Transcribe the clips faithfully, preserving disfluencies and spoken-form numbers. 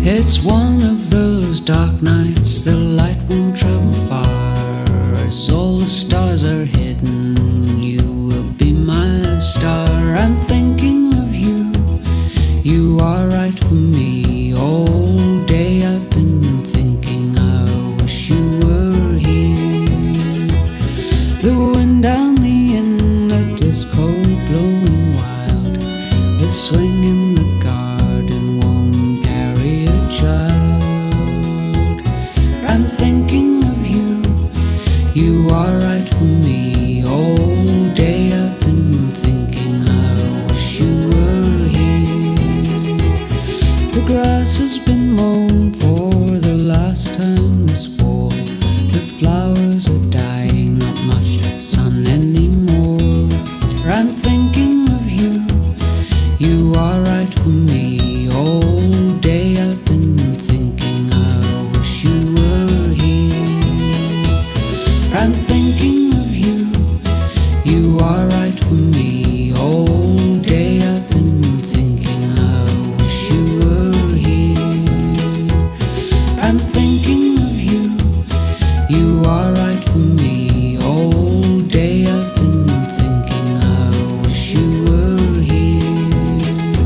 It's one of those dark nights, the light won't travel far. As all the stars are hidden, you will be my star. I'm thinking of you, you are right for me. All day I've been thinking, I wish you were here. The wind down the inlet is cold, blowing wild. The swing in the garden won't carry a child. I'm thinking of you, you are right for me. All day I've been thinking, I wish you were here. The grass has been mown for the last time this fall. The flowers are dying, not much sun anymore. I'm thinking of you, you are right for me. All day I've been thinking, I wish you were here. I'm thinking of you, you are right for me. All day I've been thinking, I wish you were here. I'm thinking of you, you are right for me. All day I've been thinking, I wish you were here.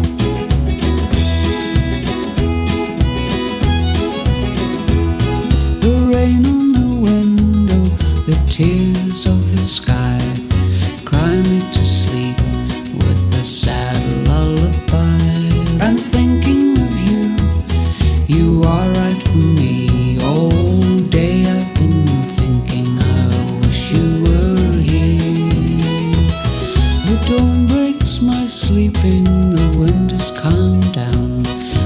The rain on the window, the tears of the sky, cry me to sleep with a sad lullaby. I'm thinking of you, you are right for me. All day I've been thinking, I wish you were here. The dawn breaks my sleeping, the wind has calmed down.